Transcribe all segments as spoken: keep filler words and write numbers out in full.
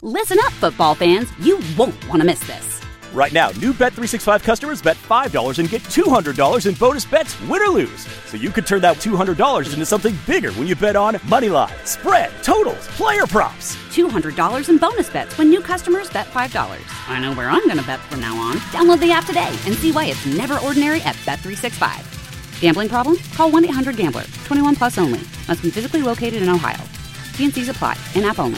Listen up, football fans. You won't want to miss this. Right now, new Bet three sixty-five customers bet five dollars and get two hundred dollars in bonus bets, win or lose. So you could turn that two hundred dollars into something bigger when you bet on money line, spread, totals, player props. two hundred dollars in bonus bets when new customers bet five dollars. I know where I'm going to bet from now on. Download the app today and see why it's never ordinary at Bet three sixty-five. Gambling problem? Call one eight hundred gambler. twenty-one plus only. Must be physically located in Ohio. T and C's apply. In-app only.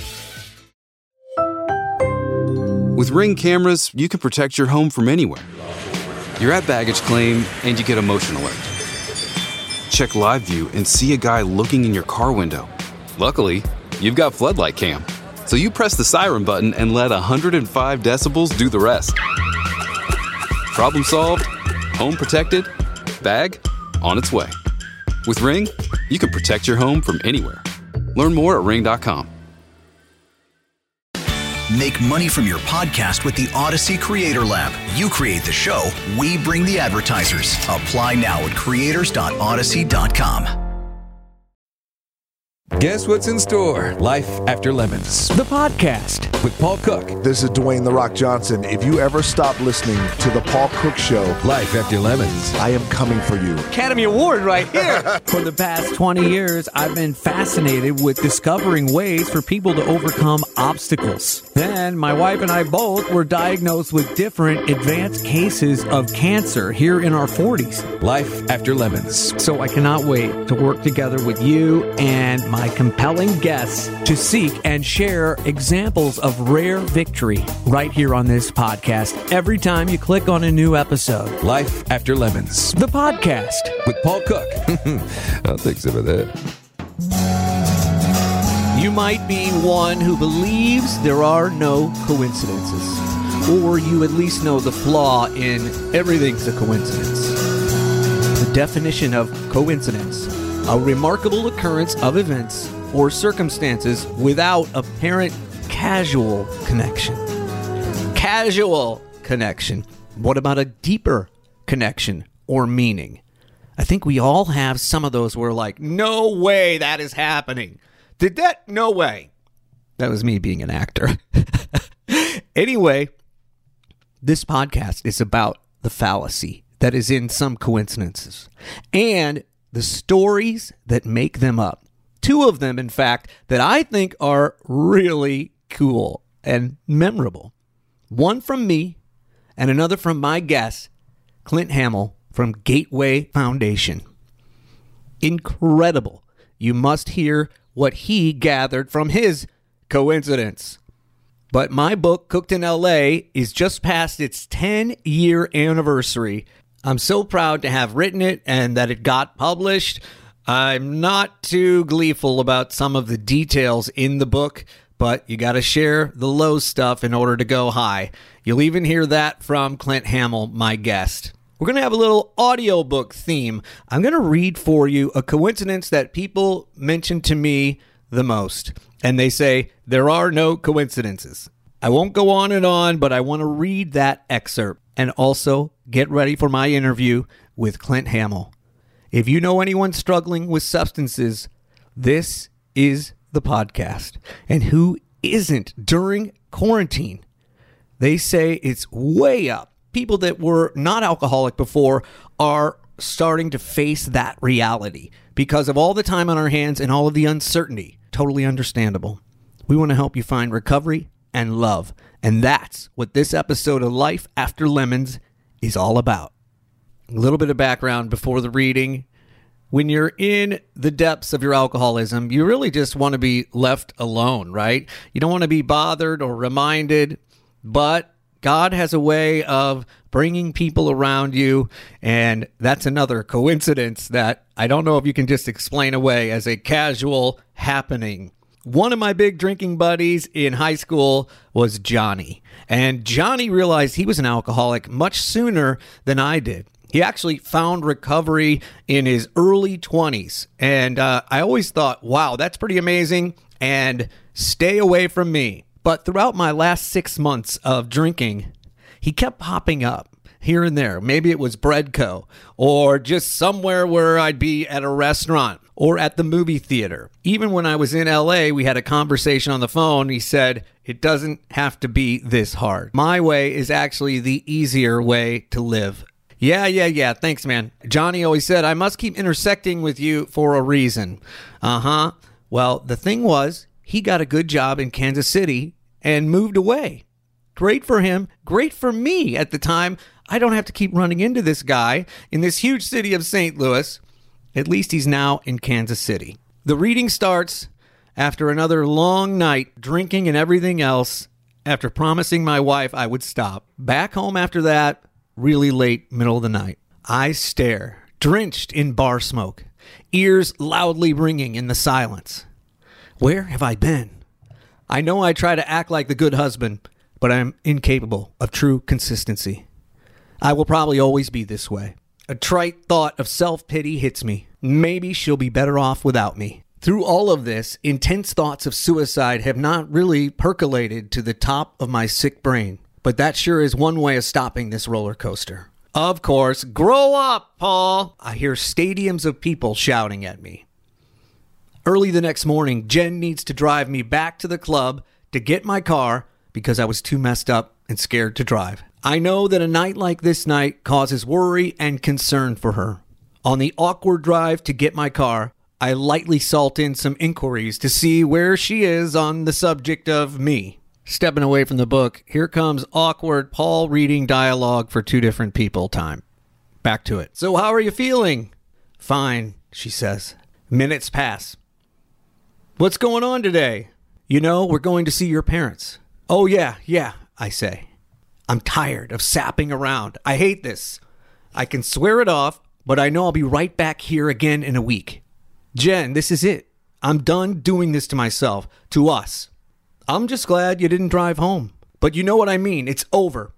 With Ring cameras, you can protect your home from anywhere. You're at baggage claim and you get a motion alert. Check live view and see a guy looking in your car window. Luckily, you've got Floodlight Cam. So you press the siren button and let one hundred five decibels do the rest. Problem solved, home protected, bag on its way. With Ring, you can protect your home from anywhere. Learn more at ring dot com. Make money from your podcast with the Odyssey Creator Lab. You create the show, we bring the advertisers. Apply now at creators dot odyssey dot com. Guess what's in store? Life After Lemons, the podcast with Paul Cook. This is Dwayne The Rock Johnson. If you ever stop listening to The Paul Cook Show, Life After Lemons, I am coming for you. Academy Award right here. For the past twenty years, I've been fascinated with discovering ways for people to overcome obstacles. Then, my wife and I both were diagnosed with different advanced cases of cancer here in our forties. Life After Lemons. So I cannot wait to work together with you and my compelling guests to seek and share examples of rare victory right here on this podcast every time you click on a new episode. Life After Lemons, the podcast with Paul Cook. I'll take some of that. You might be one who believes there are no coincidences, or you at least know the flaw in everything's a coincidence. The definition of coincidence: a remarkable occurrence of events or circumstances without apparent casual connection. Casual connection. What about a deeper connection or meaning? I think we all have some of those where like, no way that is happening. Did that? No way. That was me being an actor. Anyway, this podcast is about the fallacy that is in some coincidences and the stories that make them up. Two of them, in fact, that I think are really cool and memorable. One from me and another from my guest, Clint Hamill from Gateway Foundation. Incredible. You must hear what he gathered from his coincidence. But my book, Cooked in L A, is just past its ten-year anniversary. I'm so proud to have written it and that it got published. I'm not too gleeful about some of the details in the book, but you got to share the low stuff in order to go high. You'll even hear that from Clint Hamill, my guest. We're going to have a little audiobook theme. I'm going to read for you a coincidence that people mention to me the most. And they say, there are no coincidences. I won't go on and on, but I want to read that excerpt. And also, get ready for my interview with Clint Hamill. If you know anyone struggling with substances, this is the podcast. And who isn't during quarantine? They say it's way up. People that were not alcoholic before are starting to face that reality because of all the time on our hands and all of the uncertainty. Totally understandable. We want to help you find recovery and love. And that's what this episode of Life After Lemons is all about. A little bit of background before the reading. When you're in the depths of your alcoholism, you really just want to be left alone, right? You don't want to be bothered or reminded, but God has a way of bringing people around you, and that's another coincidence that I don't know if you can just explain away as a casual happening. One of my big drinking buddies in high school was Johnny, and Johnny realized he was an alcoholic much sooner than I did. He actually found recovery in his early twenties, and uh, I always thought, wow, that's pretty amazing, and stay away from me. But throughout my last six months of drinking, he kept popping up. here and there. Maybe it was Breadco, or just somewhere where I'd be at a restaurant or at the movie theater. Even when I was in L A, we had a conversation on the phone. He said, it doesn't have to be this hard. My way is actually the easier way to live. Yeah, yeah, yeah. Thanks, man. Johnny always said, I must keep intersecting with you for a reason. Uh-huh. Well, the thing was, he got a good job in Kansas City and moved away. Great for him. Great for me at the time. I don't have to keep running into this guy in this huge city of Saint Louis. At least he's now in Kansas City. The reading starts after another long night drinking and everything else, after promising my wife I would stop. Back home after that, really late, middle of the night. I stare, drenched in bar smoke, ears loudly ringing in the silence. Where have I been? I know I try to act like the good husband, but I'm incapable of true consistency. I will probably always be this way. A trite thought of self-pity hits me. Maybe she'll be better off without me. Through all of this, intense thoughts of suicide have not really percolated to the top of my sick brain. But that sure is one way of stopping this roller coaster. Of course, grow up, Paul! I hear stadiums of people shouting at me. Early the next morning, Jen needs to drive me back to the club to get my car because I was too messed up and scared to drive. I know that a night like this night causes worry and concern for her. On the awkward drive to get my car, I lightly salt in some inquiries to see where she is on the subject of me. Stepping away from the book, here comes awkward Paul reading dialogue for two different people time. Back to it. So how are you feeling? Fine, she says. Minutes pass. What's going on today? You know, we're going to see your parents. Oh, yeah, yeah, I say. I'm tired of sapping around. I hate this. I can swear it off, but I know I'll be right back here again in a week. Jen, this is it. I'm done doing this to myself, to us. I'm just glad you didn't drive home. But you know what I mean. It's over.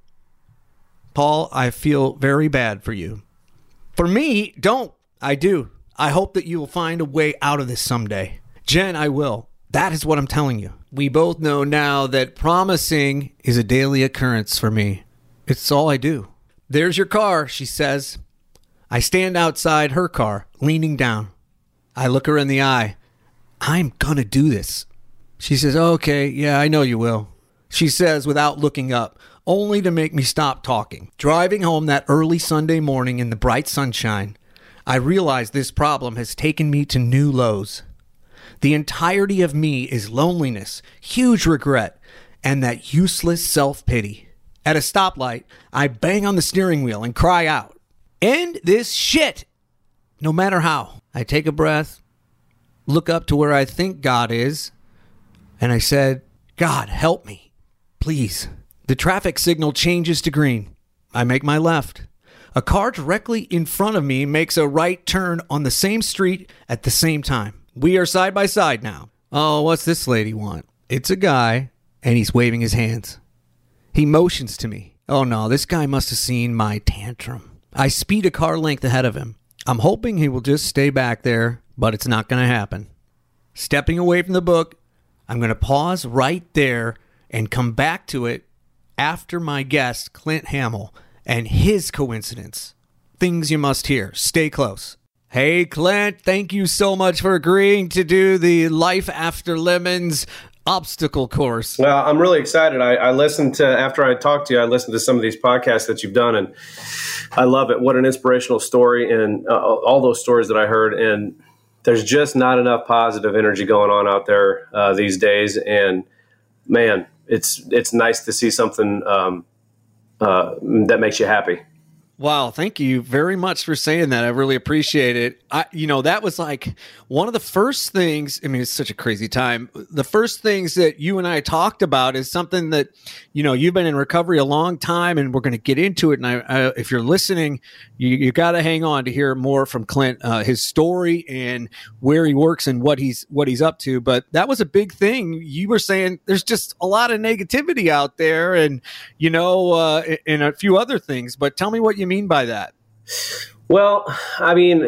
Paul, I feel very bad for you. For me, don't. I do. I hope that you will find a way out of this someday. Jen, I will. That is what I'm telling you. We both know now that promising is a daily occurrence for me. It's all I do. There's your car, she says. I stand outside her car, leaning down. I look her in the eye. I'm gonna do this. She says, okay, yeah, I know you will. She says without looking up, only to make me stop talking. Driving home that early Sunday morning in the bright sunshine, I realize this problem has taken me to new lows. The entirety of me is loneliness, huge regret, and that useless self-pity. At a stoplight, I bang on the steering wheel and cry out, end this shit! No matter how. I take a breath, look up to where I think God is, and I said, God, help me, please. The traffic signal changes to green. I make my left. A car directly in front of me makes a right turn on the same street at the same time. We are side by side now. Oh, what's this lady want? It's a guy, and he's waving his hands. He motions to me. Oh no, this guy must have seen my tantrum. I speed a car length ahead of him. I'm hoping he will just stay back there, but it's not going to happen. Stepping away from the book, I'm going to pause right there and come back to it after my guest, Clint Hamill, and his coincidence. Things you must hear. Stay close. Hey, Clint, thank you so much for agreeing to do the Life After Lemons obstacle course. Well, I'm really excited. I, I listened to, after I talked to you, I listened to some of these podcasts that you've done, and I love it. What an inspirational story, and uh, all those stories that I heard. And there's just not enough positive energy going on out there uh, these days. And man, it's it's nice to see something um, uh, that makes you happy. Wow, thank you very much for saying that. I really appreciate it. I, you know, that was like one of the first things. I mean, it's such a crazy time. The first things that you and I talked about is something that, you know, you've been in recovery a long time, and we're going to get into it. And I, I, if you're listening, you, you got to hang on to hear more from Clint, uh, his story and where he works and what he's what he's up to. But that was a big thing. You were saying there's just a lot of negativity out there, and you know, uh, and a few other things. But tell me what you mean by that. Well, I mean,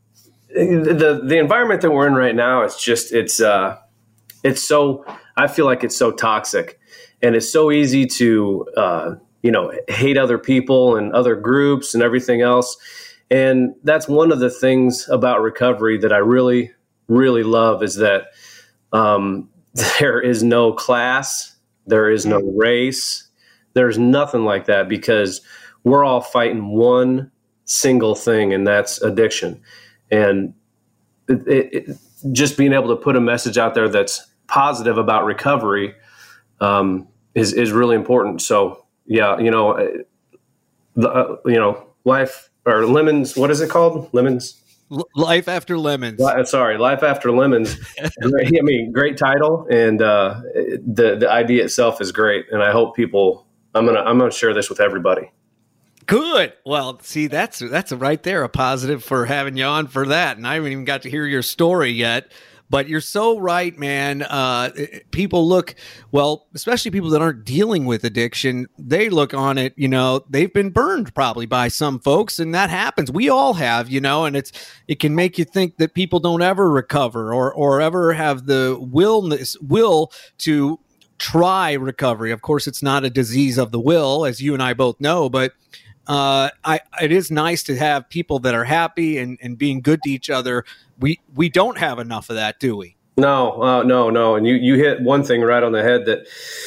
the the environment that we're in right now, it's just it's uh it's so I feel like it's so toxic, and it's so easy to uh you know, hate other people and other groups and everything else. And that's one of the things about recovery that I really, really love is that um, there is no class, there is no race, there's nothing like that, because we're all fighting one single thing, and that's addiction. And it, it, it, just being able to put a message out there that's positive about recovery um, is is really important. So yeah, you know, the uh, you know, life or lemons. What is it called? Lemons. L- Life After Lemons. Li- sorry, Life After Lemons. Great, I mean, great title, and uh, the the idea itself is great. And I hope people. I'm gonna I'm gonna share this with everybody. Good. Well, see, that's that's right there, a positive for having you on for that. And I haven't even got to hear your story yet. But you're so right, man. Uh, people look, well, especially people that aren't dealing with addiction, they look on it, you know, they've been burned probably by some folks, and that happens. We all have, you know, and it's it can make you think that people don't ever recover or or ever have the willness, will to try recovery. Of course, it's not a disease of the will, as you and I both know, but uh, I, it is nice to have people that are happy and, and being good to each other. We we don't have enough of that, do we? No, uh, no, no. And you, you hit one thing right on the head that,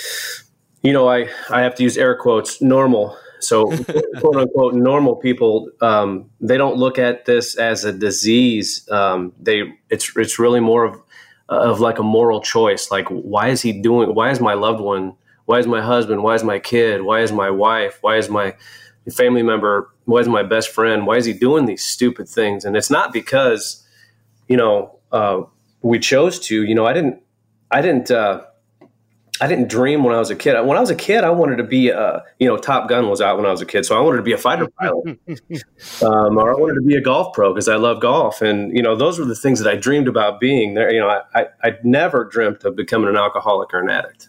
you know, I, I have to use air quotes, normal. So quote unquote, normal people, um, they don't look at this as a disease. Um, they it's it's really more of of like a moral choice. Like, why is he doing, why is my loved one, why is my husband, why is my kid, why is my wife, why is my family member, why is my best friend, why is he doing these stupid things? And it's not because, you know, uh, we chose to, you know, I didn't, I didn't, uh, I didn't dream when I was a kid. When I was a kid, I wanted to be, uh, you know, Top Gun was out when I was a kid. So I wanted to be a fighter pilot, um, or I wanted to be a golf pro because I love golf. And, you know, those were the things that I dreamed about being there. You know, I, I, I never dreamt of becoming an alcoholic or an addict.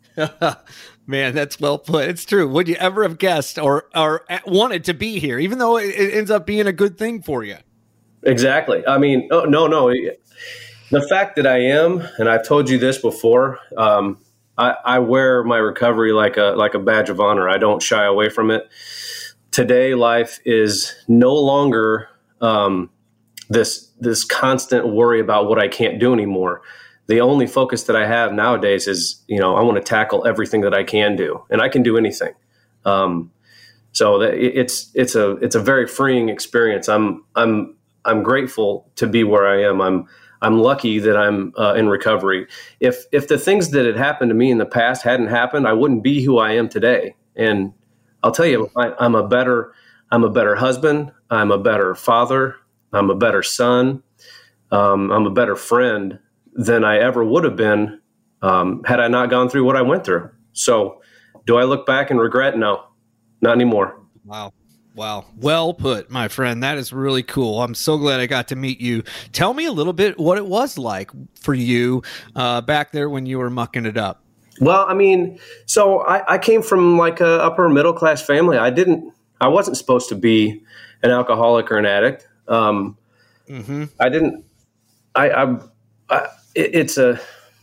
Man, that's well put. It's true. Would you ever have guessed or, or wanted to be here, even though it, it ends up being a good thing for you? Exactly. I mean, oh, no, no. The fact that I am, and I've told you this before, um, I, I wear my recovery like a like a badge of honor. I don't shy away from it. Today, life is no longer um, this this constant worry about what I can't do anymore. The only focus that I have nowadays is, you know, I want to tackle everything that I can do, and I can do anything. Um, so that it's it's a it's a very freeing experience. I'm I'm I'm grateful to be where I am. I'm I'm lucky that I'm uh, in recovery. If if the things that had happened to me in the past hadn't happened, I wouldn't be who I am today. And I'll tell you, I, I'm a better I'm a better husband. I'm a better father. I'm a better son. Um, I'm a better friend than I ever would have been um, had I not gone through what I went through. So, do I look back and regret? No, not anymore. Wow. Wow. Well put, my friend. That is really cool. I'm so glad I got to meet you. Tell me a little bit what it was like for you uh, back there when you were mucking it up. Well, I mean, so I, I came from like a upper middle class family. I didn't, I wasn't supposed to be an alcoholic or an addict. Um, mm-hmm. I didn't, I, I, I it, it's a,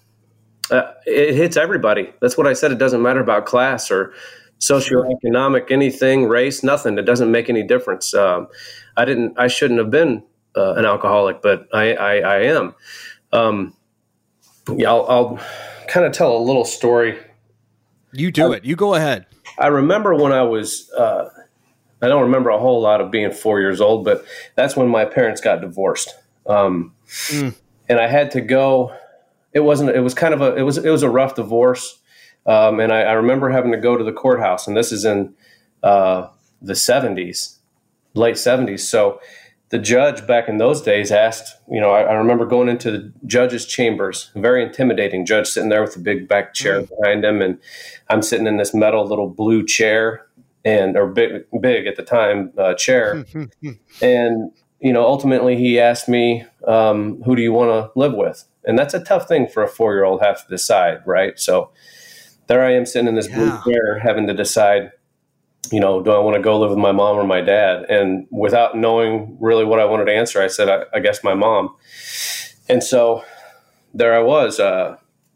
uh, it hits everybody. That's what I said. It doesn't matter about class or socioeconomic, anything, race, nothing. It doesn't make any difference. Um, I didn't, I shouldn't have been uh, an alcoholic, but I, I, I am. Um, yeah, I'll, I'll kind of tell a little story. You do I, it. You go ahead. I remember when I was, uh, I don't remember a whole lot of being four years old, but that's when my parents got divorced. Um, mm. And I had to go, it wasn't, it was kind of a, it was, it was a rough divorce. Um, and I, I remember having to go to the courthouse, and this is in uh, the seventies, late seventies. So the judge back in those days asked, you know, I, I remember going into the judge's chambers, very intimidating judge sitting there with a big back chair mm. behind him. And I'm sitting in this metal little blue chair and, or big, big at the time, uh, chair. And, you know, ultimately he asked me, um, who do you want to live with? And that's a tough thing for a four-year-old to have to decide, right? So there I am sitting in this yeah. blue chair having to decide, you know, do I want to go live with my mom or my dad? And without knowing really what I wanted to answer, I said, I, I guess my mom. And so there I was. Uh,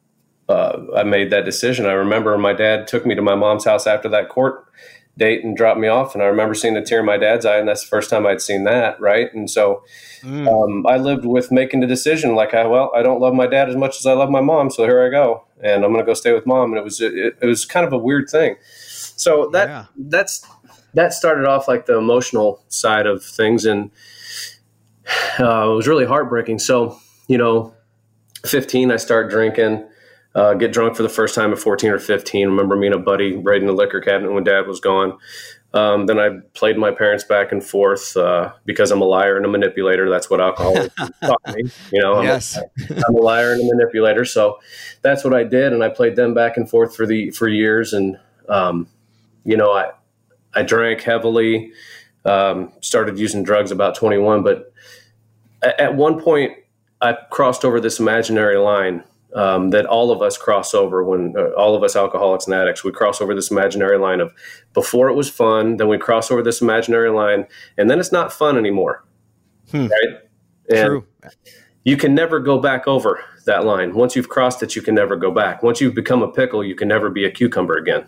uh, I made that decision. I remember my dad took me to my mom's house after that court date and dropped me off. And I remember seeing a tear in my dad's eye, and that's the first time I'd seen that. Right. And so mm. um, I lived with making the decision like, I, well, I don't love my dad as much as I love my mom. So here I go. And I'm going to go stay with mom. And it was, it, it was kind of a weird thing. So that, yeah. that's, that started off like the emotional side of things. And uh, it was really heartbreaking. So, you know, fifteen, I start drinking. Uh, get drunk for the first time at fourteen or fifteen. I remember me and a buddy raiding the liquor cabinet when Dad was gone. Um, then I played my parents back and forth uh, because I'm a liar and a manipulator. That's what alcohol taught me. You know, I'm, yes. a, I'm a liar and a manipulator. So that's what I did, and I played them back and forth for the for years. And um, you know, I I drank heavily. Um, started using drugs about twenty-one, but at, at one point I crossed over this imaginary line. Um, that all of us cross over when uh, all of us alcoholics and addicts, we cross over this imaginary line of before it was fun, then we cross over this imaginary line, and then it's not fun anymore. Hmm. Right? And True. You can never go back over that line. Once you've crossed it, you can never go back. Once you've become a pickle, you can never be a cucumber again.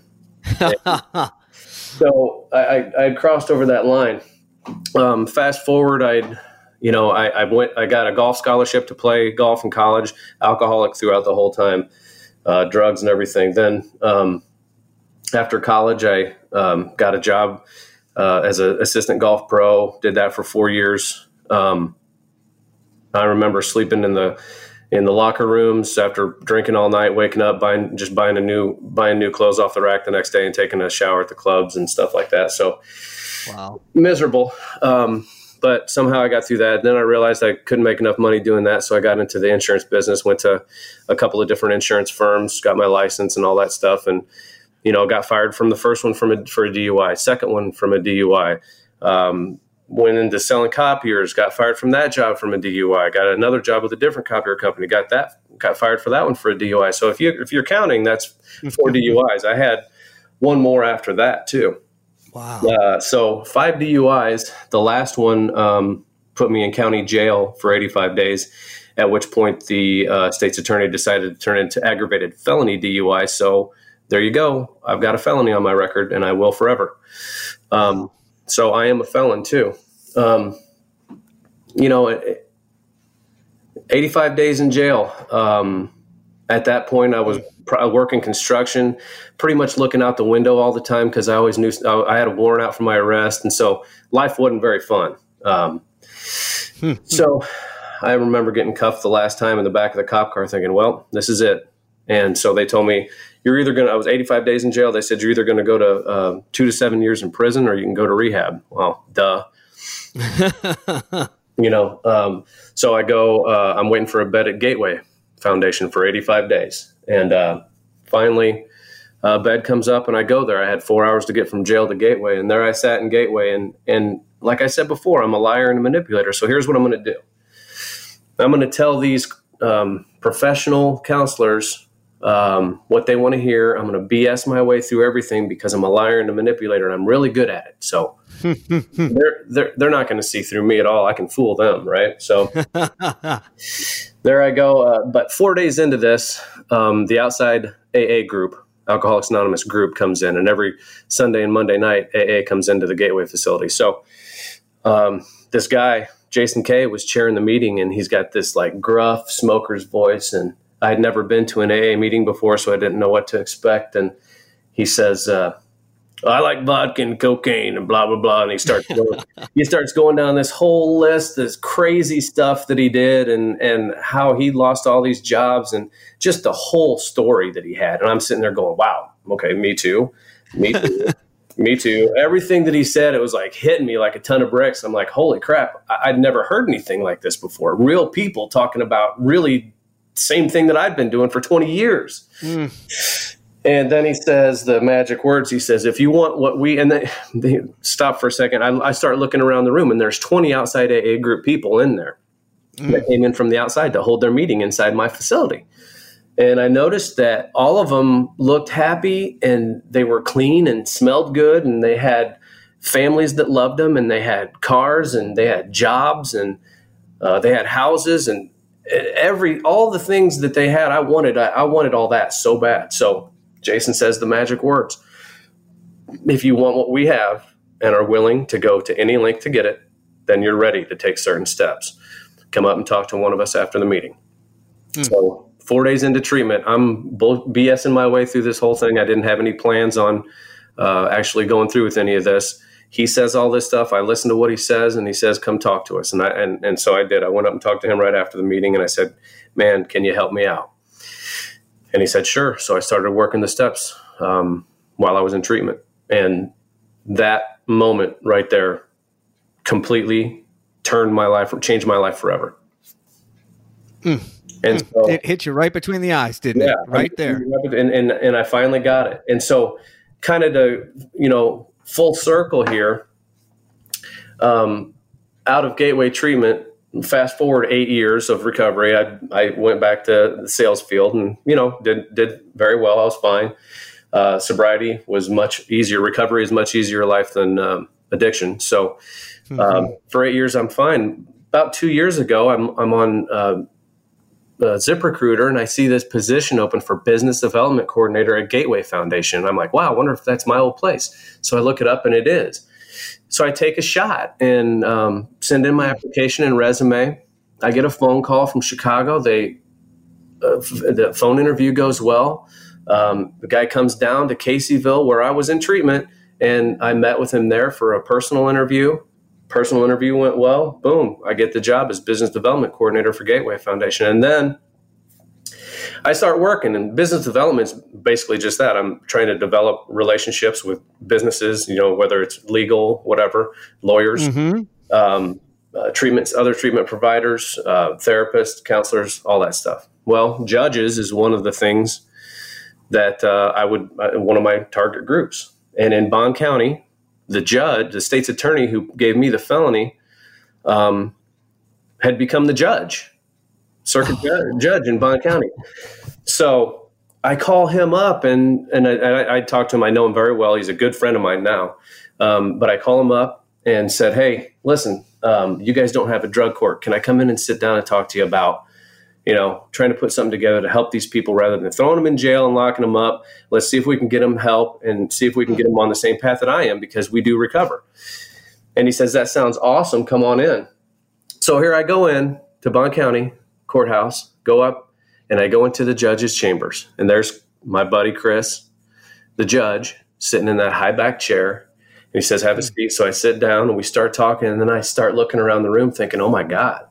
So I, I, I crossed over that line. Um, fast forward, I'd You know, I, I went. I got a golf scholarship to play golf in college. Alcoholic throughout the whole time, uh, drugs and everything. Then um, after college, I um, got a job uh, as an assistant golf pro. Did that for four years. Um, I remember sleeping in the in the locker rooms after drinking all night, waking up, buying just buying a new buying new clothes off the rack the next day, and taking a shower at the clubs and stuff like that. So, wow, miserable. Um, But somehow I got through that. Then I realized I couldn't make enough money doing that. So I got into the insurance business, went to a couple of different insurance firms, got my license and all that stuff. And, you know, got fired from the first one from a, for a D U I, second one from a D U I. Um, went into selling copiers, got fired from that job from a D U I. Got another job with a different copier company, got that, got fired for that one for a D U I. So if, you, if you're counting, that's four D U Is. I had one more after that too. Wow. Uh, so five D U Is. The last one um, put me in county jail for eighty-five days, at which point the uh, state's attorney decided to turn it into aggravated felony D U I. So there you go. I've got a felony on my record, and I will forever. Um, so I am a felon too. Um, you know, eighty-five days in jail. Um, at that point, I was working construction, pretty much looking out the window all the time because I always knew I had a warrant out for my arrest. And so life wasn't very fun. Um, so I remember getting cuffed the last time in the back of the cop car thinking, well, this is it. And so they told me, you're either going to, I was eighty-five days in jail. They said, you're either going to go to uh, two to seven years in prison or you can go to rehab. Well, duh. you know, um, so I go, uh, I'm waiting for a bed at Gateway Foundation for eighty-five days. And uh, finally, a bed comes up and I go there. I had four hours to get from jail to Gateway. And there I sat in Gateway. And, and like I said before, I'm a liar and a manipulator. So here's what I'm going to do. I'm going to tell these um, professional counselors um, what they want to hear. I'm going to B S my way through everything because I'm a liar and a manipulator and I'm really good at it. So they're, they're, they're not going to see through me at all. I can fool them. Right. So there I go. Uh, but four days into this, um, the outside A A group, Alcoholics Anonymous group, comes in, and every Sunday and Monday night, A A comes into the Gateway facility. So um, this guy, Jason Kay, was chairing the meeting, and he's got this like gruff smoker's voice, and I had never been to an A A meeting before, so I didn't know what to expect. And he says, uh, I like vodka and cocaine and blah, blah, blah. And he starts going, he starts going down this whole list, this crazy stuff that he did and, and how he lost all these jobs and just the whole story that he had. And I'm sitting there going, wow, okay, me too. Me too. me too. Everything that he said, it was like hitting me like a ton of bricks. I'm like, holy crap. I- I'd never heard anything like this before. Real people talking about really same thing that I'd been doing for twenty years. Mm. And then he says the magic words. He says, if you want what we, and they, they stop for a second. I, I start looking around the room and there's twenty outside A A group people in there mm. that came in from the outside to hold their meeting inside my facility. And I noticed that all of them looked happy and they were clean and smelled good. And they had families that loved them and they had cars and they had jobs and uh, they had houses. And every all the things that they had, I wanted. I, I wanted all that so bad. So Jason says the magic words: if you want what we have and are willing to go to any length to get it, then you're ready to take certain steps. Come up and talk to one of us after the meeting. Mm. So four days into treatment, I'm BSing my way through this whole thing. I didn't have any plans on uh, actually going through with any of this. He says all this stuff. I listen to what he says, and he says, come talk to us. And I and, and so I did. I went up and talked to him right after the meeting, and I said, man, can you help me out? And he said, sure. So I started working the steps um, while I was in treatment. And that moment right there completely turned my life, changed my life forever. Mm. And so, it hit you right between the eyes, didn't yeah, it? Right there. And, and, and I finally got it. And so kind of to, you know, full circle here, um, out of Gateway treatment, fast forward eight years of recovery, I I went back to the sales field and, you know, did, did very well. I was fine. Uh, sobriety was much easier. Recovery is much easier life than um, addiction. So um, mm-hmm. for eight years, I'm fine. About two years ago, I'm, I'm on uh, uh, ZipRecruiter, and I see this position open for business development coordinator at Gateway Foundation. I'm like, wow, I wonder if that's my old place. So I look it up, and it is. So I take a shot and um, send in my application and resume. I get a phone call from Chicago. They uh, f- the phone interview goes well. Um, the guy comes down to Caseyville, where I was in treatment, and I met with him there for a personal interview. Personal interview went well. Boom, I get the job as business development coordinator for Gateway Foundation. And then I start working, and business development is basically just that. I'm trying to develop relationships with businesses, you know, whether it's legal, whatever, lawyers, mm-hmm. um, uh, treatments, other treatment providers, uh, therapists, counselors, all that stuff. Well, judges is one of the things that uh, I would, uh, one of my target groups. And in Bond County, the judge, the state's attorney who gave me the felony, um, had become the judge, circuit oh. judge in Bond County. So I call him up, and and I, I, I talk to him. I know him very well. He's a good friend of mine now. Um, but I call him up and said, hey, listen, um, you guys don't have a drug court. Can I come in and sit down and talk to you about, you know, trying to put something together to help these people rather than throwing them in jail and locking them up? Let's see if we can get them help and see if we can get them on the same path that I am, because we do recover. And he says, that sounds awesome. Come on in. So here I go in to Bond County Courthouse, go up, and I go into the judge's chambers. And there's my buddy, Chris, the judge, sitting in that high back chair. And he says, have a seat. So I sit down and we start talking. And then I start looking around the room thinking, oh my God,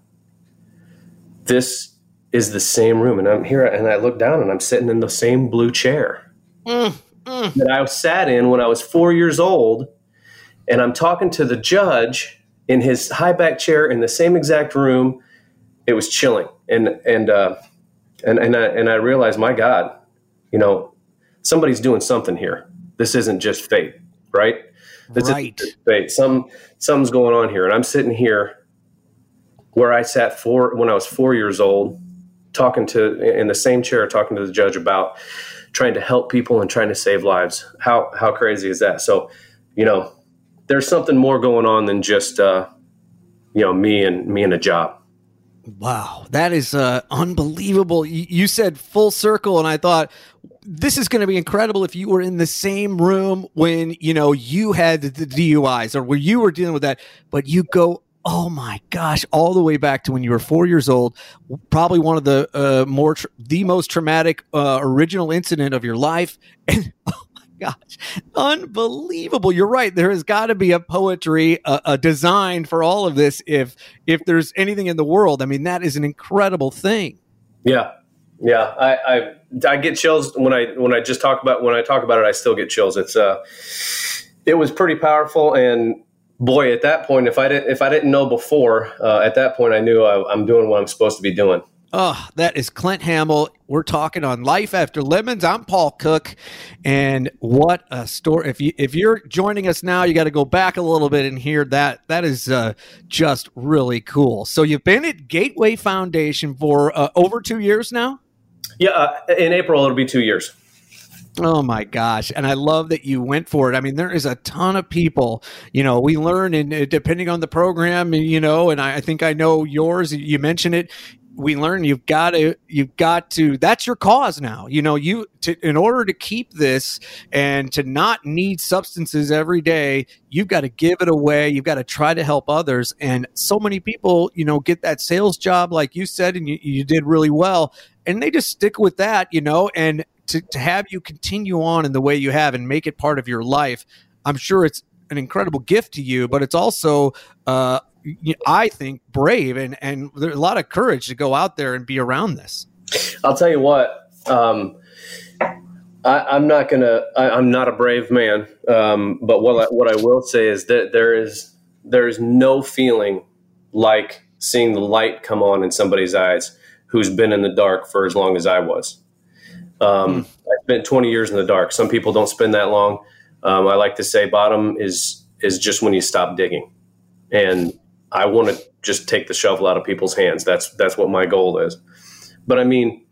this is the same room. And I'm here and I look down and I'm sitting in the same blue chair mm, mm. that I sat in when I was four years old. And I'm talking to the judge in his high back chair in the same exact room. It was chilling. And, and, uh, and, and I, and I realized, my God, you know, somebody's doing something here. This isn't just fate, right? This right. isn't just fate. Some, something's going on here. And I'm sitting here where I sat four, when I was four years old, talking to in the same chair, talking to the judge about trying to help people and trying to save lives. How, how crazy is that? So, you know, there's something more going on than just, uh, you know, me and me and a job. Wow. That is uh, unbelievable. You, you said full circle. And I thought, this is going to be incredible if you were in the same room when, you know, you had the D U Is or where you were dealing with that, but you go, oh my gosh, all the way back to when you were four years old, probably one of the uh, more, tra- the most traumatic uh, original incident of your life. And oh my gosh, unbelievable. You're right. There has got to be a poetry, a, a design for all of this. If, if there's anything in the world, I mean, that is an incredible thing. Yeah. Yeah. I, I, I get chills when I, when I just talk about, when I talk about it, I still get chills. It's uh, it was pretty powerful. And boy, at that point, if I didn't, if I didn't know before, uh, at that point, I knew I, I'm doing what I'm supposed to be doing. Oh, that is Clint Hamill. We're talking on Life After Lemons. I'm Paul Cook, and what a story! If you if you're joining us now, you got to go back a little bit and hear that. That is uh, just really cool. So you've been at Gateway Foundation for uh, over two years now. Yeah, uh, in April it'll be two years. Oh my gosh. And I love that you went for it. I mean, there is a ton of people, you know, we learn and uh, depending on the program, you know, and I, I think I know yours, you mentioned it. we learn you've got to, you've got to, that's your cause now. You know, you, to, in order to keep this and to not need substances every day, you've got to give it away. You've got to try to help others. And so many people, you know, get that sales job, like you said, and you, you did really well. And they just stick with that, you know, and to, to have you continue on in the way you have and make it part of your life, I'm sure it's an incredible gift to you, but it's also, uh, I think, brave and, and there's a lot of courage to go out there and be around this. I'll tell you what, um, I, I'm not going to, I'm not a brave man. Um, but what I, what I will say is that there is, there is no feeling like seeing the light come on in somebody's eyes who's been in the dark for as long as I was. Um, mm. I spent twenty years in the dark. Some people don't spend that long. Um, I like to say bottom is, is just when you stop digging. And I want to just take the shovel out of people's hands. That's that's what my goal is. But I mean,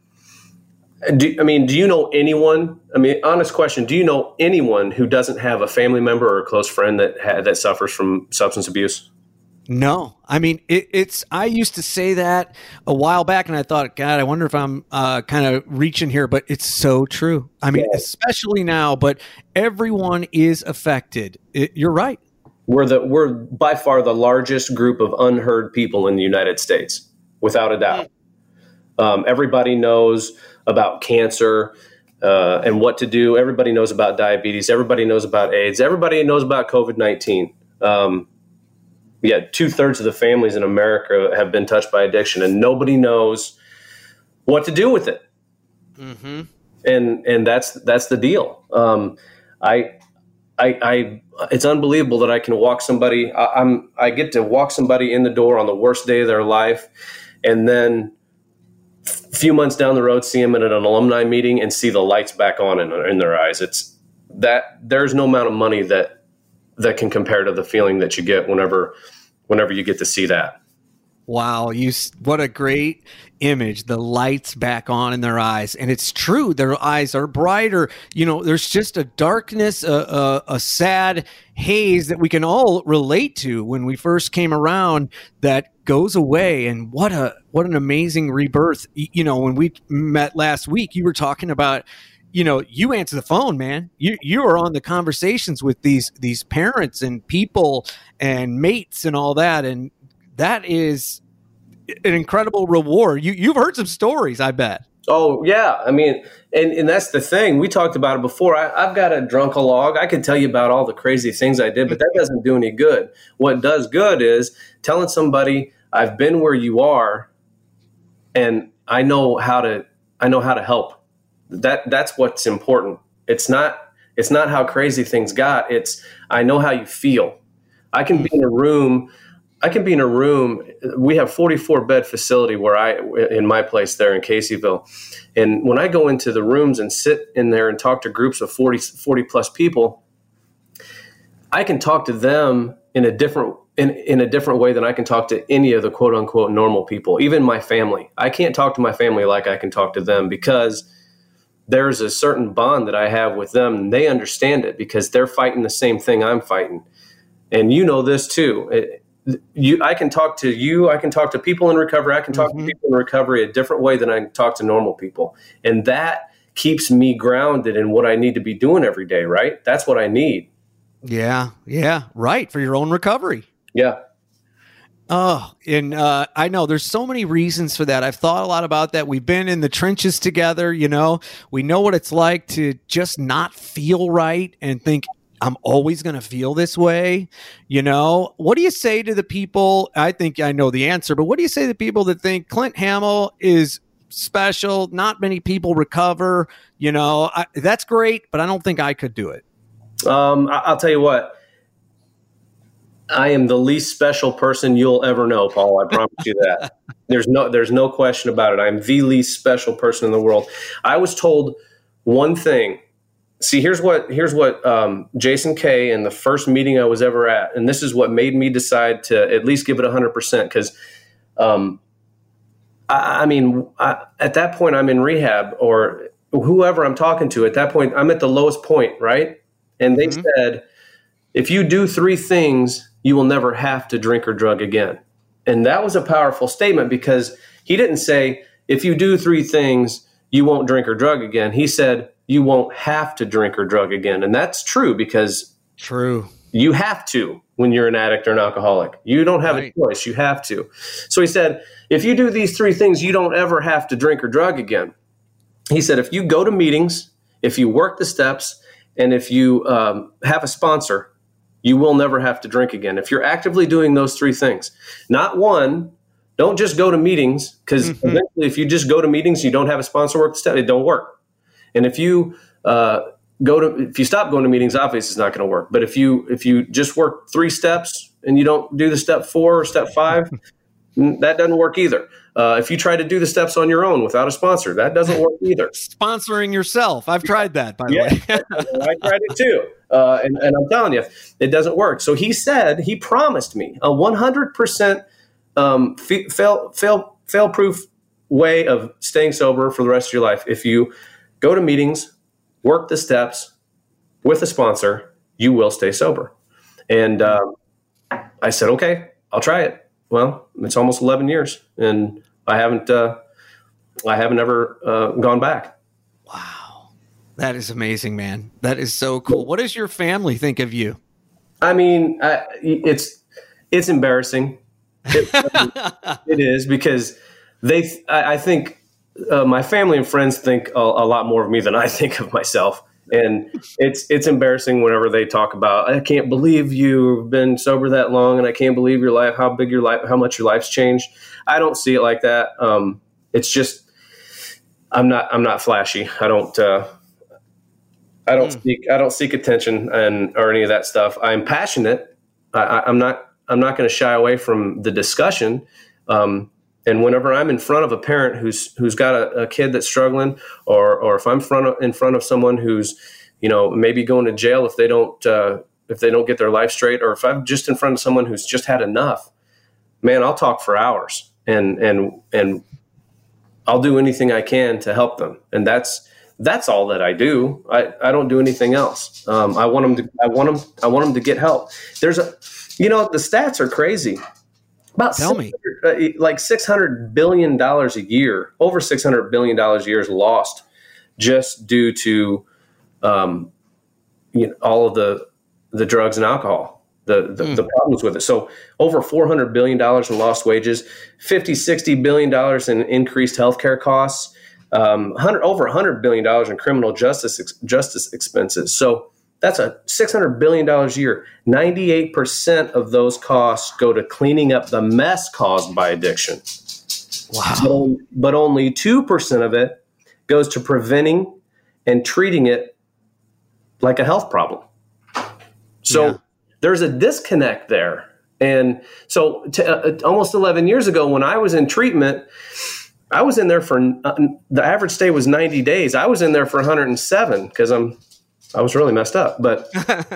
do, I mean, do you know anyone? I mean, honest question: do you know anyone who doesn't have a family member or a close friend that ha- that suffers from substance abuse? No, I mean it, it's. I used to say that a while back, and I thought, God, I wonder if I'm uh, kind of reaching here, but it's so true. I mean, yeah. Especially now, but everyone is affected. It, you're right. We're the we're by far the largest group of unheard people in the United States, without a doubt. Um, everybody knows about cancer uh, and what to do. Everybody knows about diabetes. Everybody knows about AIDS. Everybody knows about COVID nineteen. Um, yeah, two thirds of the families in America have been touched by addiction, and nobody knows what to do with it. Mm-hmm. And and that's that's the deal. Um, I. I, I, it's unbelievable that I can walk somebody. I, I'm, I get to walk somebody in the door on the worst day of their life, and then a few months down the road, see them at an alumni meeting and see the lights back on in, in their eyes. It's that there's no amount of money that that can compare to the feeling that you get whenever, whenever you get to see that. Wow, you what a great image, the lights back on in their eyes. And it's true, their eyes are brighter. You know, there's just a darkness, a, a, a sad haze that we can all relate to when we first came around that goes away. And what a what an amazing rebirth. You know, when we met last week, you were talking about, you know, you answer the phone, man. You you are on the conversations with these these parents and people and mates and all that. And that is an incredible reward. You, you've heard some stories, I bet. Oh, yeah. I mean, and, and that's the thing. We talked about it before. I, I've got a drunk-a-log. I can tell you about all the crazy things I did, but that doesn't do any good. What does good is telling somebody, I've been where you are, and I know how to I know how to help. That That's what's important. It's not it's not how crazy things got. It's I know how you feel. I can be in a room I can be in a room. We have forty-four bed facility where I, in my place there in Caseyville. And when I go into the rooms and sit in there and talk to groups of forty, forty plus people, I can talk to them in a different, in, in a different way than I can talk to any of the quote unquote normal people, even my family. I can't talk to my family like I can talk to them because there's a certain bond that I have with them, and they understand it because they're fighting the same thing I'm fighting. And you know this too. It, You, I can talk to you. I can talk to people in recovery. I can talk mm-hmm. to people in recovery a different way than I can talk to normal people. And that keeps me grounded in what I need to be doing every day, right? That's what I need. Yeah. Yeah. Right. For your own recovery. Yeah. Oh, and uh, I know there's so many reasons for that. I've thought a lot about that. We've been in the trenches together. You know, we know what it's like to just not feel right and think, I'm always going to feel this way. You know, what do you say to the people? I think I know the answer, but what do you say to the people that think Clint Hamill is special? Not many people recover. You know, I, that's great, but I don't think I could do it. Um, I, I'll tell you what. I am the least special person you'll ever know, Paul. I promise you that. There's no, there's no question about it. I'm the least special person in the world. I was told one thing. See, here's what here's what um, Jason Kay in the first meeting I was ever at, and this is what made me decide to at least give it one hundred percent because, um, I, I mean, I, at that point I'm in rehab or whoever I'm talking to. At that point, I'm at the lowest point, right? And they mm-hmm. said, if you do three things, you will never have to drink or drug again. And that was a powerful statement because he didn't say, if you do three things, you won't drink or drug again. He said, you won't have to drink or drug again. And that's true because true. You have to when you're an addict or an alcoholic. You don't have right. a choice. You have to. So he said, if you do these three things, you don't ever have to drink or drug again. He said, if you go to meetings, if you work the steps, and if you um, have a sponsor, you will never have to drink again. If you're actively doing those three things, not one, don't just go to meetings, because mm-hmm. eventually if you just go to meetings, you don't have a sponsor work the steps, it don't work. And if you uh, go to, if you stop going to meetings, obviously it's not going to work. But if you, if you just work three steps and you don't do the step four or step five, that doesn't work either. Uh, if you try to do the steps on your own without a sponsor, that doesn't work either. Sponsoring yourself. I've tried that, by the yeah, way. I tried it too. Uh, and, and I'm telling you, it doesn't work. So he said, he promised me a one hundred percent um, f- fail, fail, fail-proof way of staying sober for the rest of your life. If you go to meetings, work the steps with a sponsor, you will stay sober. And um, I said, okay, I'll try it. Well, it's almost eleven years, and I haven't, uh, I haven't ever uh, gone back. Wow, that is amazing, man. That is so cool. What does your family think of you? I mean, I, it's it's embarrassing. It, it is, because they. I, I think uh, my family and friends think a, a lot more of me than I think of myself. And it's it's embarrassing whenever they talk about, I can't believe you've been sober that long, and I can't believe your life, how big your life, how much your life's changed. I don't see it like that. Um, it's just, I'm not I'm not flashy. I don't uh, I don't mm. seek I don't seek attention and or any of that stuff. I'm passionate. I, I, I'm not I'm not going to shy away from the discussion. Um, And whenever I'm in front of a parent who's who's got a, a kid that's struggling, or or if I'm front of, in front of someone who's, you know, maybe going to jail if they don't uh, if they don't get their life straight, or if I'm just in front of someone who's just had enough, man, I'll talk for hours, and and and I'll do anything I can to help them, and that's that's all that I do. I, I don't do anything else. Um, I want them to I want them I want them to get help. There's a, you know, the stats are crazy. About Tell me. Uh, like six hundred billion dollars a year, over six hundred billion dollars a year is lost just due to um, you know, all of the the drugs and alcohol, the the, mm. the problems with it. So over four hundred billion dollars in lost wages, fifty, sixty billion dollars in increased healthcare costs, um, one hundred, over one hundred billion dollars in criminal justice justice expenses. So that's a six hundred billion dollars a year. ninety-eight percent of those costs go to cleaning up the mess caused by addiction. Wow. But, but only two percent of it goes to preventing and treating it like a health problem. So yeah. There's a disconnect there. And so to, uh, almost eleven years ago, when I was in treatment, I was in there for, uh, the average stay was ninety days. I was in there for one hundred seven because I'm, I was really messed up. But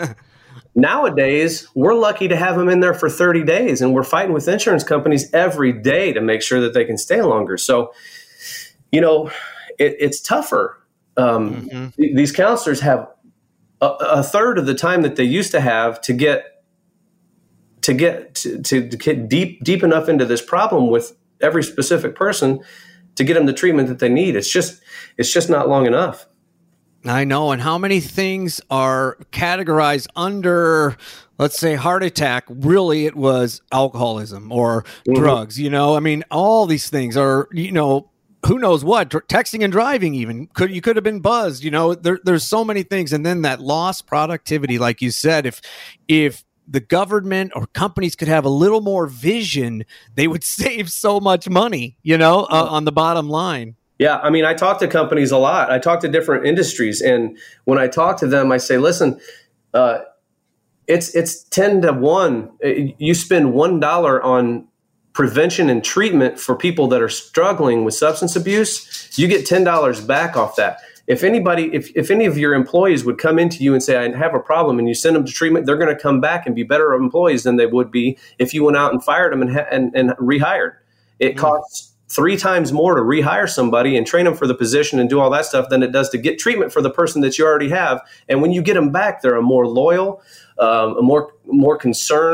nowadays, we're lucky to have them in there for thirty days, and we're fighting with insurance companies every day to make sure that they can stay longer. So, you know, it, it's tougher. Um, mm-hmm. th- these counselors have a, a third of the time that they used to have to get to get to, to, to get deep deep enough into this problem with every specific person to get them the treatment that they need. It's just it's just not long enough. I know. And how many things are categorized under, let's say, heart attack? Really, it was alcoholism or mm-hmm. drugs. You know, I mean, all these things are, you know, who knows what, texting and driving even. Could you could have been buzzed. You know, there, there's so many things. And then that lost productivity, like you said, if if the government or companies could have a little more vision, they would save so much money, you know, uh, on the bottom line. Yeah, I mean, I talk to companies a lot. I talk to different industries, and when I talk to them, I say, "Listen, uh, it's it's ten to one. You spend one dollar on prevention and treatment for people that are struggling with substance abuse, you get ten dollars back off that. If anybody, if if any of your employees would come into you and say, I have a problem, and you send them to treatment, they're going to come back and be better employees than they would be if you went out and fired them and ha- and, and rehired. It mm. costs three times more to rehire somebody and train them for the position and do all that stuff than it does to get treatment for the person that you already have. And when you get them back, they're a more loyal, um, a more more concerned,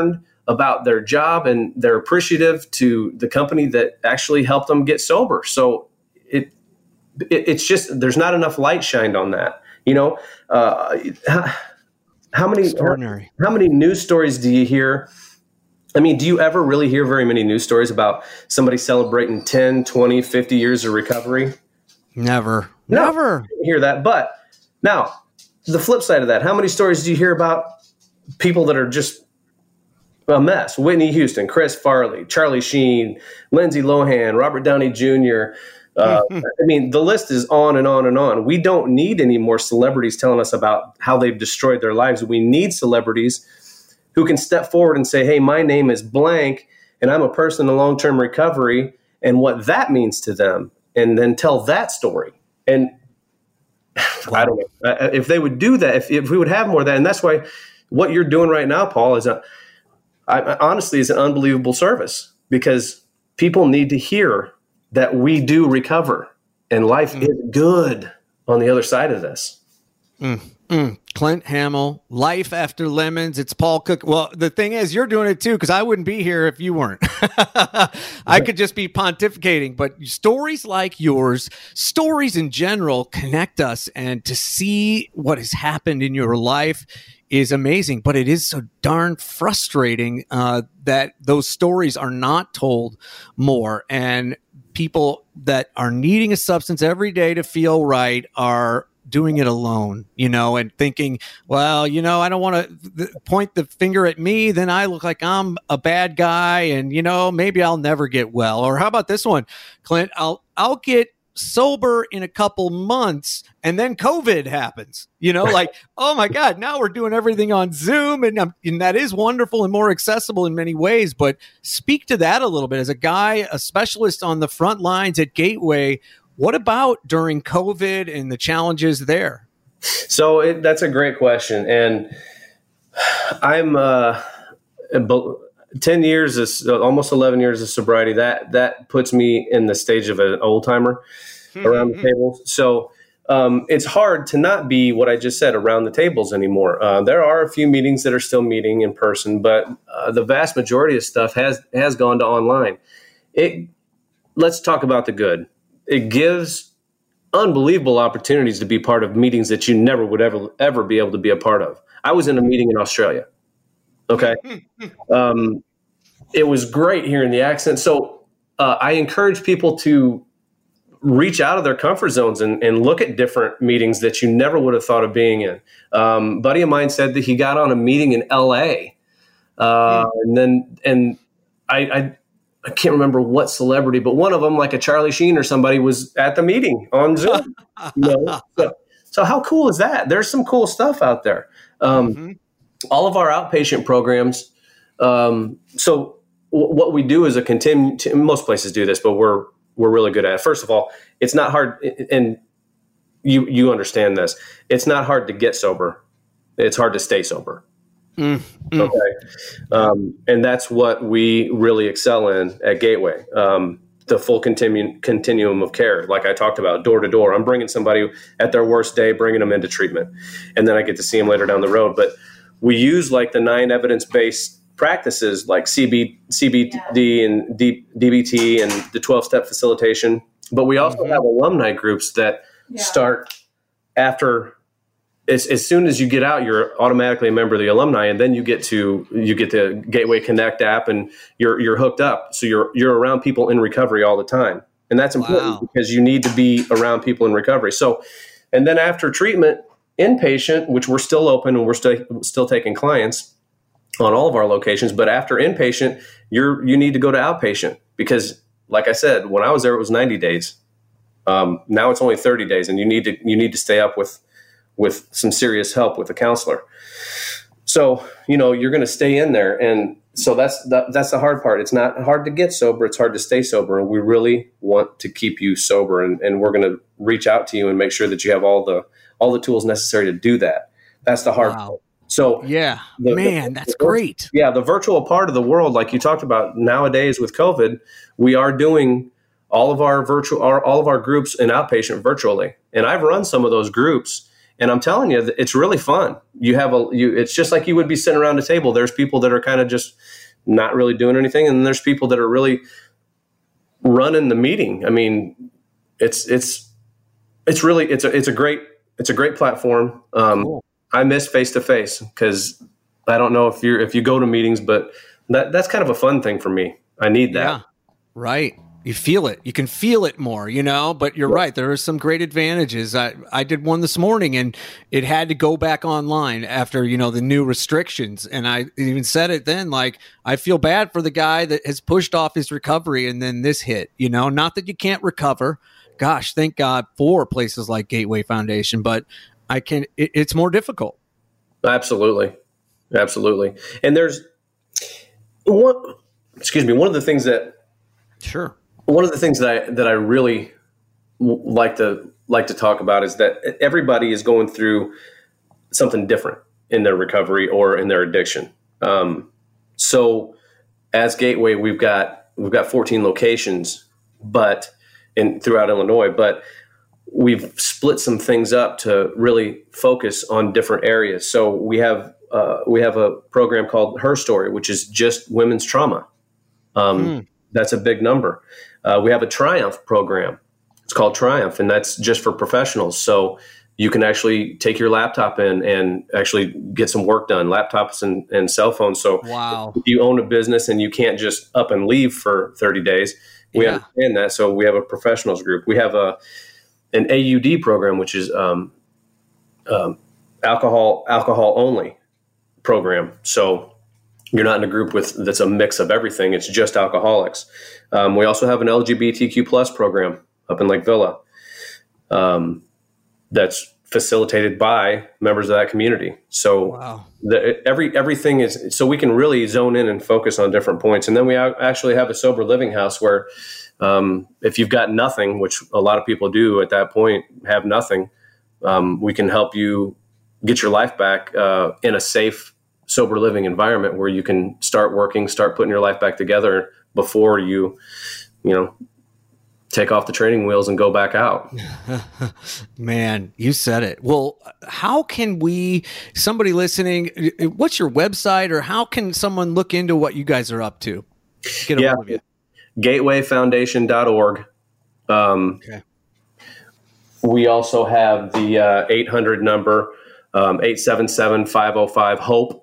about their job, and they're appreciative to the company that actually helped them get sober. So it, it it's just, there's not enough light shined on that. You know, uh, how, how many Extraordinary. how many news stories do you hear? I mean, do you ever really hear very many news stories about somebody celebrating ten, twenty, fifty years of recovery? Never. No, Never. I hear that. But now, the flip side of that, how many stories do you hear about people that are just a mess? Whitney Houston, Chris Farley, Charlie Sheen, Lindsay Lohan, Robert Downey Junior Uh, I mean, the list is on and on and on. We don't need any more celebrities telling us about how they've destroyed their lives. We need celebrities who can step forward and say, hey, my name is blank, and I'm a person in long-term recovery, and what that means to them, and then tell that story. And I don't know if they would do that, if, if we would have more of that. And that's why what you're doing right now, Paul, is a, I, honestly is an unbelievable service, because people need to hear that we do recover and life mm. is good on the other side of this. Mm. Mm. Clint Hamill, Life After Lemons. It's Paul Cook. Well, the thing is, you're doing it too, because I wouldn't be here if you weren't. I could just be pontificating, but stories like yours, stories in general, connect us, and to see what has happened in your life is amazing. But it is so darn frustrating uh, that those stories are not told more, and people that are needing a substance every day to feel right are doing it alone, you know, and thinking, well, you know, I don't want to th- point the finger at me. Then I look like I'm a bad guy, and, you know, maybe I'll never get well. Or how about this one, Clint? I'll, I'll get sober in a couple months, and then COVID happens, you know, like, oh my God, now we're doing everything on Zoom, and, um, and that is wonderful and more accessible in many ways. But speak to that a little bit as a guy, a specialist on the front lines at Gateway. What about during COVID and the challenges there? So it, that's a great question. And I'm uh, ten years, is almost eleven years of sobriety. That that puts me in the stage of an old timer around the table. So um, it's hard to not be what I just said, around the tables anymore. Uh, there are a few meetings that are still meeting in person, but uh, the vast majority of stuff has has gone to online. It let's talk about the good. It gives unbelievable opportunities to be part of meetings that you never would ever, ever be able to be a part of. I was in a meeting in Australia. Okay. Um, it was great hearing the accent. So uh, I encourage people to reach out of their comfort zones and, and look at different meetings that you never would have thought of being in. Um, a buddy of mine said that he got on a meeting in L A. Uh, mm. And then, and I, I, I can't remember what celebrity, but one of them, like a Charlie Sheen or somebody, was at the meeting on Zoom. You know? so, so how cool is that? There's some cool stuff out there. Um, mm-hmm. All of our outpatient programs. Um, so w- what we do is a continue. Most places do this, but we're we're really good at it. First of all, it's not hard, and you you understand this. It's not hard to get sober. It's hard to stay sober. Mm, mm. Okay. Um, and that's what we really excel in at Gateway. Um, the full continu- continuum of care, like I talked about, door to door. I'm bringing somebody at their worst day, bringing them into treatment, and then I get to see them later down the road. But we use like the nine evidence-based practices like C B, C B D and D, DBT and the twelve-step facilitation. But we also mm-hmm. have alumni groups that yeah. start after. As, as soon as you get out, you're automatically a member of the alumni, and then you get to you get the Gateway Connect app, and you're you're hooked up. So you're you're around people in recovery all the time, and that's important wow. because you need to be around people in recovery. So, and then after treatment, inpatient, which we're still open and we're still still taking clients on all of our locations, but after inpatient, you're you need to go to outpatient because, like I said, when I was there, it was ninety days. Um, now it's only thirty days, and you need to you need to stay up with. with some serious help with a counselor. So, you know, you're going to stay in there. And so that's, that, that's the hard part. It's not hard to get sober. It's hard to stay sober. And we really want to keep you sober. And, and we're going to reach out to you and make sure that you have all the, all the tools necessary to do that. That's the hard wow. part. So yeah, the, man, the, that's the, great. Yeah. The virtual part of the world, like you talked about nowadays with COVID, we are doing all of our virtual, our, all of our groups in outpatient virtually. And I've run some of those groups. And I'm telling you, it's really fun. You have a, you, it's just like you would be sitting around a table. There's people that are kind of just not really doing anything. And there's people that are really running the meeting. I mean, it's, it's, it's really, it's a, it's a great, it's a great platform. Um, cool. I miss face to face because I don't know if you're, if you go to meetings, but that that's kind of a fun thing for me. I need that. Yeah, right. You feel it. You can feel it more, you know, but you're right. There are some great advantages. I, I did one this morning and it had to go back online after, you know, the new restrictions. And I even said it then, like, I feel bad for the guy that has pushed off his recovery and then this hit, you know, not that you can't recover. Gosh, thank God for places like Gateway Foundation, but I can, it, it's more difficult. Absolutely. Absolutely. And there's one, excuse me, one of the things that, sure. One of the things that I that I really like to like to talk about is that everybody is going through something different in their recovery or in their addiction. Um, so, as Gateway, we've got we've got fourteen locations, but in throughout Illinois, but we've split some things up to really focus on different areas. So we have uh, we have a program called Her Story, which is just women's trauma. Um, mm. That's a big number. Uh, we have a Triumph program. It's called Triumph, and that's just for professionals. So you can actually take your laptop in and actually get some work done, laptops and, and cell phones. So wow. If you own a business and you can't just up and leave for thirty days, we yeah. understand that. So we have a professionals group. We have a an A U D program, which is um, um, alcohol alcohol only program. So you're not in a group with that's a mix of everything. It's just alcoholics. Um, we also have an L G B T Q plus program up in Lake Villa um, that's facilitated by members of that community. So wow. the, every everything is so we can really zone in and focus on different points. And then we actually have a sober living house where um, if you've got nothing, which a lot of people do at that point, have nothing, um, we can help you get your life back uh, in a safe, sober living environment where you can start working, start putting your life back together before you, you know, take off the training wheels and go back out. Man, you said it. Well, how can we, somebody listening, what's your website or how can someone look into what you guys are up to? Get a yeah. hold of you. gateway foundation dot org. Um, okay. We also have the uh, eight hundred number, um, eight seven seven, five oh five, HOPE.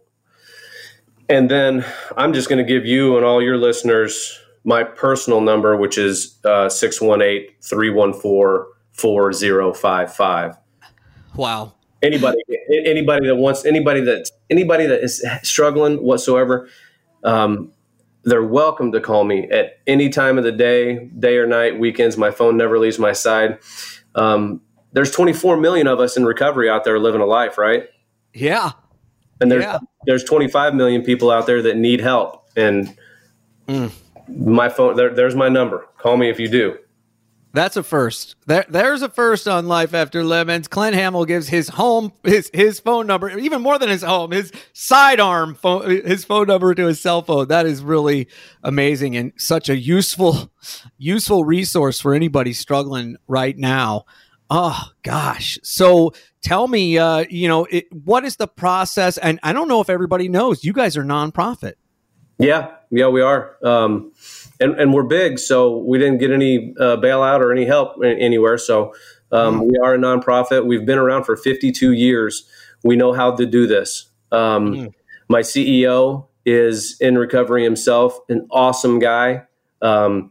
And then I'm just going to give you and all your listeners my personal number, which is uh, six one eight, three one four, four oh five five. Wow. Anybody, anybody that wants, anybody that, anybody that is struggling whatsoever, um, they're welcome to call me at any time of the day, day or night, weekends. My phone never leaves my side. Um, there's twenty-four million of us in recovery out there living a life, right? Yeah. And there's yeah. there's twenty-five million people out there that need help. And mm. my phone, there, there's my number. Call me if you do. That's a first. There, there's a first on Life After Lemons. Clint Hamill gives his home, his his phone number, even more than his home, his sidearm phone, his phone number to his cell phone. That is really amazing and such a useful, useful resource for anybody struggling right now. Oh gosh. So tell me, uh, you know, it, what is the process? And I don't know if everybody knows you guys are nonprofit. Yeah. Yeah, we are. Um, and, and we're big, so we didn't get any uh, bailout or any help anywhere. So um, mm. we are a nonprofit. We've been around for fifty-two years. We know how to do this. Um, mm. My C E O is in recovery himself, an awesome guy. Um,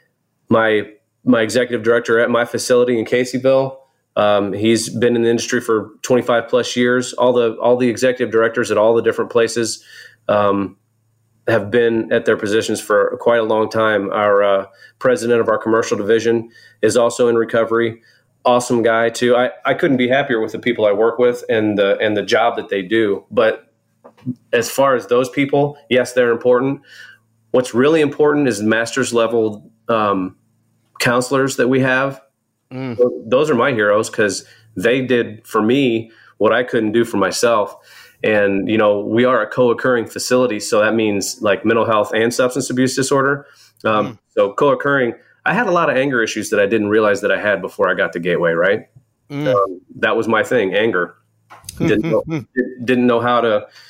my my executive director at my facility in Caseyville, um, he's been in the industry for twenty-five plus years. All the all the executive directors at all the different places um, have been at their positions for quite a long time. Our uh, president of our commercial division is also in recovery. Awesome guy too. I, I couldn't be happier with the people I work with and the and the job that they do. But as far as those people, yes, they're important. What's really important is master's level um, counselors that we have. Mm. Those are my heroes because they did for me what I couldn't do for myself. And, you know, we are a co-occurring facility. So that means like mental health and substance abuse disorder. Um, mm. So co-occurring, I had a lot of anger issues that I didn't realize that I had before I got to Gateway, right? Mm. Um, that was my thing, anger. Didn't know, didn't know how to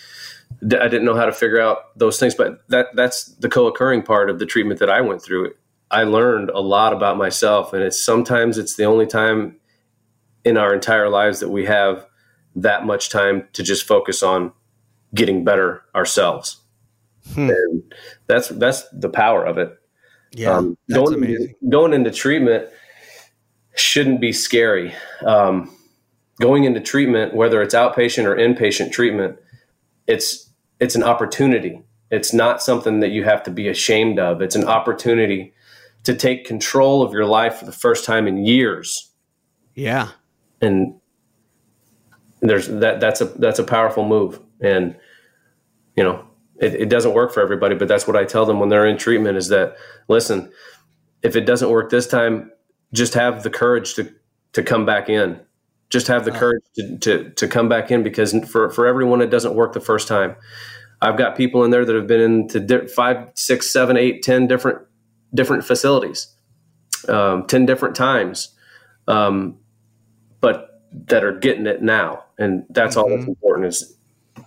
I didn't know how to figure out those things, but that that's the co-occurring part of the treatment that I went through. I learned a lot about myself, and it's sometimes it's the only time in our entire lives that we have that much time to just focus on getting better ourselves. Hmm. And that's, that's the power of it. Yeah. Um, that's going, amazing. going into treatment shouldn't be scary. Um, going into treatment, whether it's outpatient or inpatient treatment, it's, it's an opportunity. It's not something that you have to be ashamed of. It's an opportunity to take control of your life for the first time in years. Yeah. And there's that, that's a, that's a powerful move. And, you know, it, it doesn't work for everybody, but that's what I tell them when they're in treatment is that, listen, if it doesn't work this time, just have the courage to, to come back in. Just have the wow. courage to, to, to come back in, because for, for everyone, it doesn't work the first time. I've got people in there that have been into di- five, six, seven, eight, ten different, different facilities, um, ten different times, um, but that are getting it now. And that's mm-hmm. all that's important is,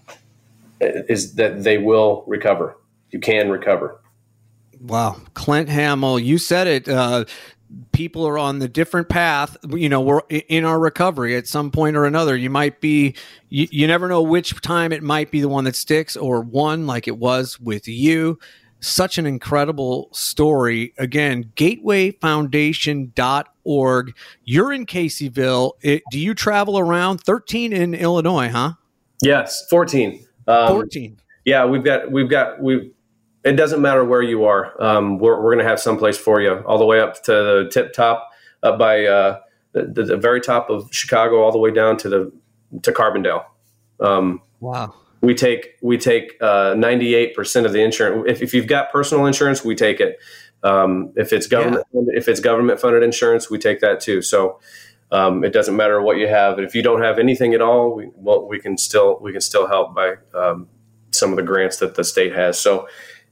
is that they will recover. You can recover. Wow. Clint Hamill, you said it. Uh, people are on the different path. You know, we're in our recovery at some point or another. You might be, you, you never know which time it might be the one that sticks, or one like it was with you. Such an incredible story. Again, gateway foundation dot org. You're in Caseyville. It, do you travel around? thirteen in Illinois, huh? Yes, fourteen. Um, fourteen. Yeah, we've got, we've got, we've, it doesn't matter where you are. Um, we're we're going to have someplace for you, all the way up to the tip top, up by uh, the, the, the very top of Chicago, all the way down to the to Carbondale. Um, wow. We take we take uh, ninety-eight percent of the insurance. If, if you've got personal insurance, we take it. Um, if it's government yeah. if it's government funded insurance, we take that too. So um, it doesn't matter what you have. If you don't have anything at all, we well, we can still we can still help by um, some of the grants that the state has. So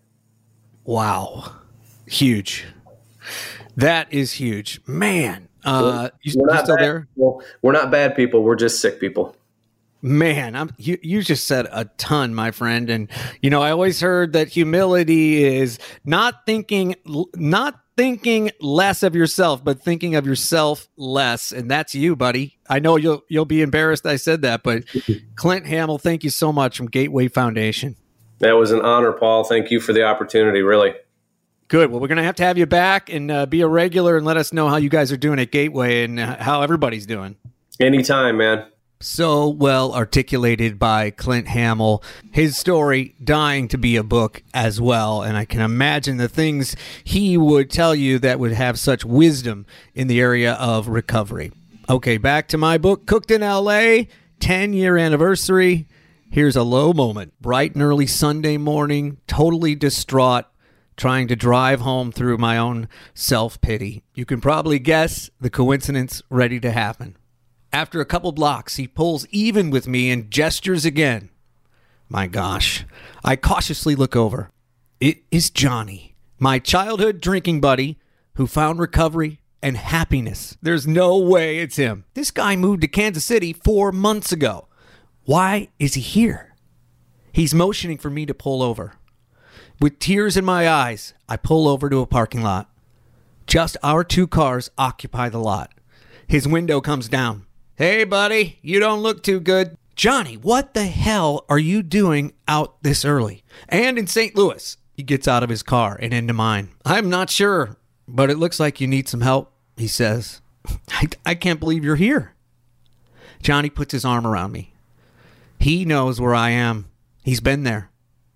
wow, huge. That is huge, man. Uh, you, we're you not still bad there? People. We're not bad people. We're just sick people. Man, I'm, you, you just said a ton, my friend. And, you know, I always heard that humility is not thinking, not thinking less of yourself, but thinking of yourself less. And that's you, buddy. I know you'll, you'll be embarrassed I said that, but Clint Hamill, thank you so much from Gateway Foundation. That was an honor, Paul. Thank you for the opportunity. Really. Good. Well, we're going to have to have you back and uh, be a regular and let us know how you guys are doing at Gateway and uh, how everybody's doing. Anytime, man. So well articulated by Clint Hamill, his story dying to be a book as well. And I can imagine the things he would tell you that would have such wisdom in the area of recovery. Okay, back to my book, Cooked in L A, ten-year anniversary. Here's a low moment. Bright and early Sunday morning, totally distraught, trying to drive home through my own self-pity. You can probably guess the coincidence ready to happen. After a couple blocks, he pulls even with me and gestures again. My gosh. I cautiously look over. It is Johnny, my childhood drinking buddy who found recovery and happiness. There's no way it's him. This guy moved to Kansas City four months ago. Why is he here? He's motioning for me to pull over. With tears in my eyes, I pull over to a parking lot. Just our two cars occupy the lot. His window comes down. Hey, buddy, you don't look too good. Johnny, what the hell are you doing out this early? And in Saint Louis. He gets out of his car and into mine. I'm not sure, but it looks like you need some help, he says. I, I can't believe you're here. Johnny puts his arm around me. He knows where I am. He's been there.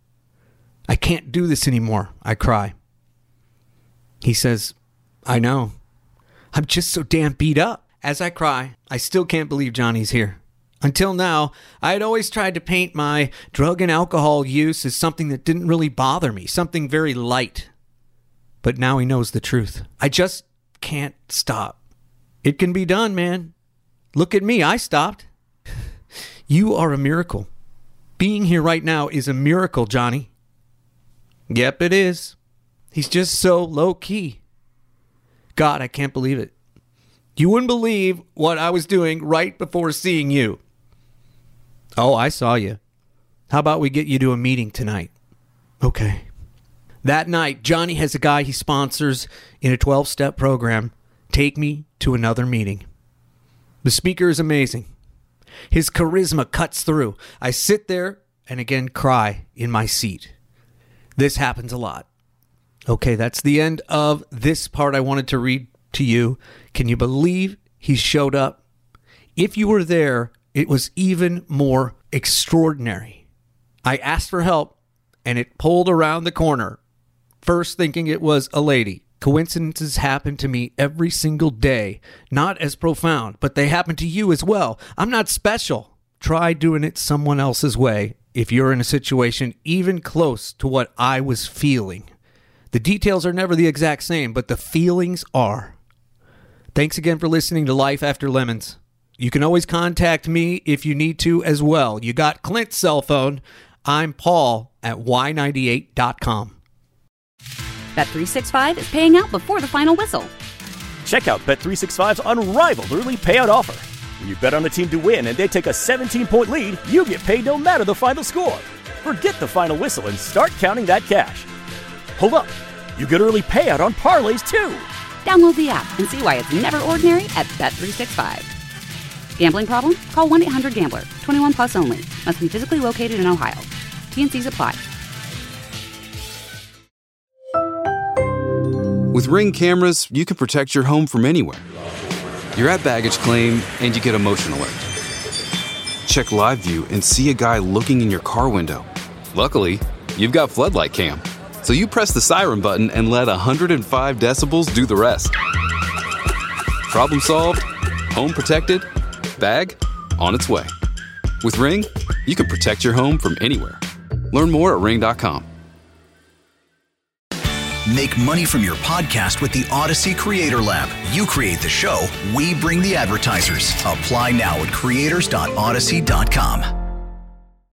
I can't do this anymore, I cry. He says, I know. I'm just so damn beat up. As I cry, I still can't believe Johnny's here. Until now, I had always tried to paint my drug and alcohol use as something that didn't really bother me, something very light. But now he knows the truth. I just can't stop. It can be done, man. Look at me, I stopped. You are a miracle. Being here right now is a miracle, Johnny. Yep, it is. He's just so low-key. God, I can't believe it. You wouldn't believe what I was doing right before seeing you. Oh, I saw you. How about we get you to a meeting tonight? Okay. That night, Johnny has a guy he sponsors in a twelve-step program take me to another meeting. The speaker is amazing. His charisma cuts through. I sit there and again cry in my seat. This happens a lot. Okay, that's the end of this part I wanted to read to you. Can you believe he showed up? If you were there, it was even more extraordinary. I asked for help, and it pulled around the corner, first thinking it was a lady. Coincidences happen to me every single day. Not as profound, but they happen to you as well. I'm not special. Try doing it someone else's way if you're in a situation even close to what I was feeling. The details are never the exact same, but the feelings are. Thanks again for listening to Life After Lemons. You can always contact me if you need to as well. You got Clint's cell phone. I'm Paul at Y ninety-eight dot com. Bet three sixty-five is paying out before the final whistle. Check out Bet three sixty-five's unrivaled early payout offer. When you bet on a team to win and they take a seventeen-point lead, you get paid no matter the final score. Forget the final whistle and start counting that cash. Hold up. You get early payout on parlays, too. Download the app and see why it's never ordinary at Bet three sixty-five. Gambling problem? Call one eight hundred gambler. twenty-one plus only. Must be physically located in Ohio. T and C's apply. With Ring cameras, you can protect your home from anywhere. You're at baggage claim and you get a motion alert. Check live view and see a guy looking in your car window. Luckily, you've got floodlight cam. So you press the siren button and let one hundred five decibels do the rest. Problem solved, home protected, bag on its way. With Ring, you can protect your home from anywhere. Learn more at ring dot com. Make money from your podcast with the Odyssey Creator Lab. You create the show, we bring the advertisers. Apply now at creators dot odyssey dot com.